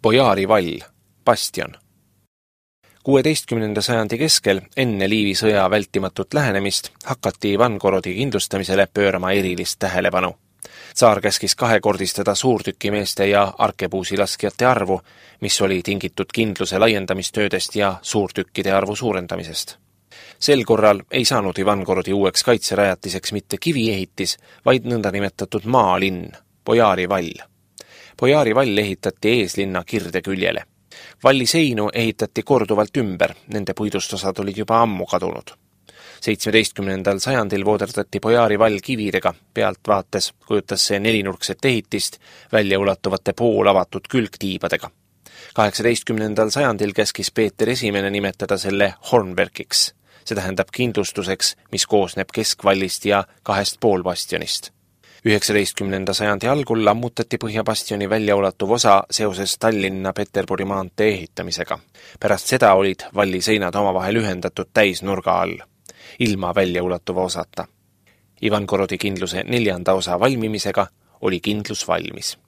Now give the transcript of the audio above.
Bojári vall, bastion. 16. sajandi keskel, enne Liivi sõja vältimatut lähenemist, hakati Ivangorodi kindlustamisele pöörama erilist tähelepanu. Tsaar käskis kahekordistada suurtükimeeste ja arkebuusilaskjate arvu, mis oli tingitud kindluse laiendamistöödest ja suurtükkide arvu suurendamisest. Sel korral ei saanud Ivangorodi uueks kaitserajatiseks mitte kiviehitis, vaid nõndanimetatud maalinn, Bojári vall. Bojári vall ehitati eeslinna kirde küljele. Valli seinu ehitati korduvalt ümber, nende puidustosad olid juba ammu kadunud. 17. sajandil vooderdati Bojári vall kividega, pealt vaates kujutas see nelinurkset ehitist väljaulatuvate poolavatud külgtiibadega. 18. sajandil käskis Peeter I nimetada selle Hornbergiks, see tähendab kindlustuseks, mis koosneb keskvallist ja 2 poolbastionist. 19. sajandi algul lammutati Põhjabastioni väljaulatuv osa seoses Tallinna-Peterburi maantee ehitamisega. Pärast seda olid valli seinad omavahel ühendatud täisnurga all, ilma väljaulatuva osata. Ivangorodi kindluse 4. osa valmimisega oli kindlus valmis.